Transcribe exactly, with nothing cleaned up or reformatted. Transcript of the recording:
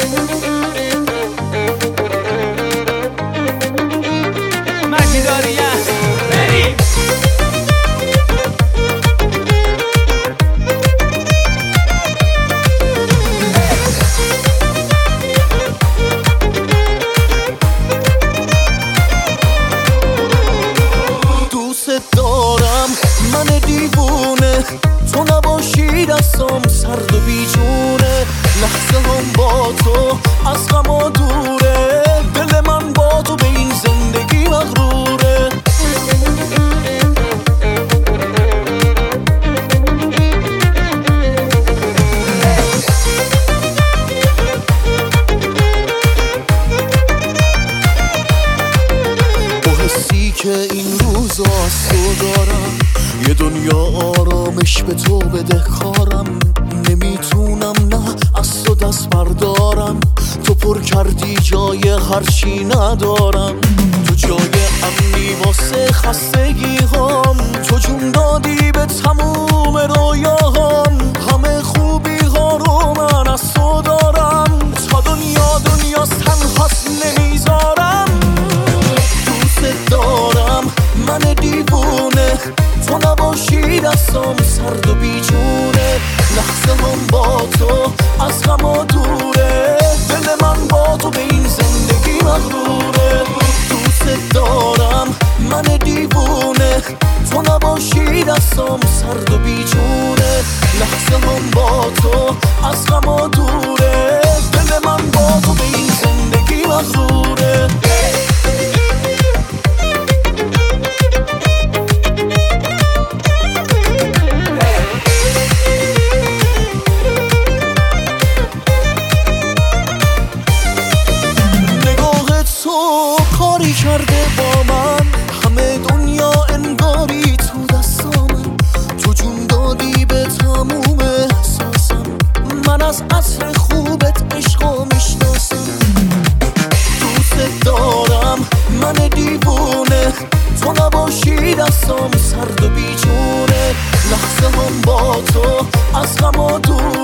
دارم من دیوونه، تو نباشی دستم سرد و بیجونه. لحظه هم با تو از غم و دوره، دل من با تو به این زندگی مغروره. با حسی که این روزا از تو دارم، یه دنیا آرامش به تو بده کارم. نمیتونم نه از تو دست بردارم، تو پر کردی جای هرچی ندارم. تو جای امنی واسه خستگی هم، تو جون دادی به تموم رویاهام. همه خوبی ها رو من از تو دارم، تا دنیا دنیا تنهاست نمیذارم. دوست دارم من دیوونه، تو نباشی دستم سرد و بیجونه. لحظه هم با تو از غم و دوره، دل من با تو به این زندگی مغروره. دوست دارم من دیوونه، تو نباشی دستم سرد و بیجونه. لحظه هم با تو از غم و دوره، دل من با تو به این زندگی مغروره. کاری کرده با من، همه دنیا انگاری تو دستامه. تو جون دادی به تموم احساسم، من از عصر خوبت عشقو میشناسم. دوست دارم من دیوونه، تو نباشی دستم سرد و بیجونه. لحظه هم با تو از غم و دور